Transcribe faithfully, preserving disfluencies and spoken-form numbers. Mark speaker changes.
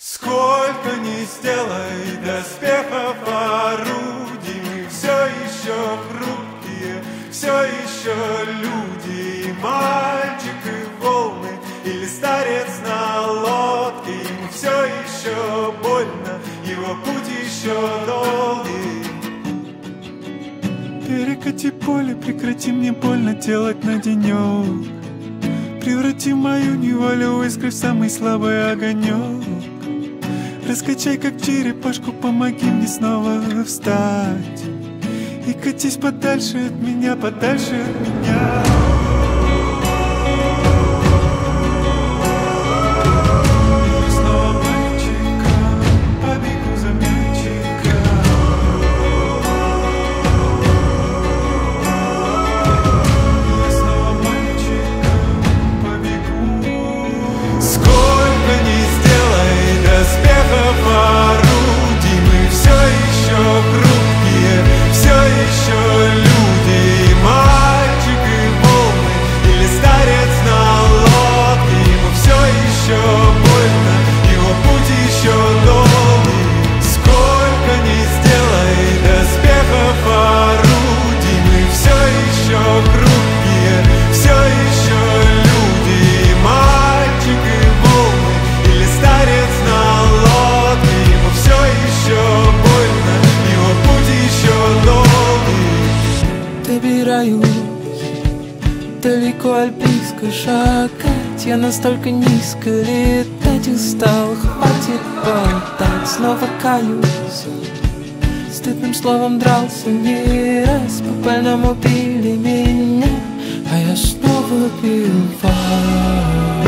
Speaker 1: Сколько ни сделай доспехов, орудий, мы все еще хрупкие, все еще люди, и мальчик, и волны, или старец на лодке, ему все еще больно, его путь еще долгий. Перекати поле, прекрати мне больно делать на денек, преврати мою неволю в искры в самый слабый огонек. Раскачай, как черепашку, помоги мне снова встать. И катись подальше от меня, подальше от меня. Снова мальчиком побегу за мячиком. Снова мальчиком побегу. Сколько ни сделай доспехов, орудий, мы все еще хрупкие, все еще люди, и мальчик, и волны, или старец на лодке, ему все еще больно, его путь еще долгий. Сколько ни сделай доспехов, орудий, мы все еще хрупкие, все еще люди, и мальчик, и волны, или старец на лодке, ему все еще больно, его путь еще долгий.
Speaker 2: Добираюсь далеко от близко шагать, я настолько низко летать устал, хватит болтать, снова каюсь. Стыдным словом дрался не раз, по-больному били меня, а я снова бил вас.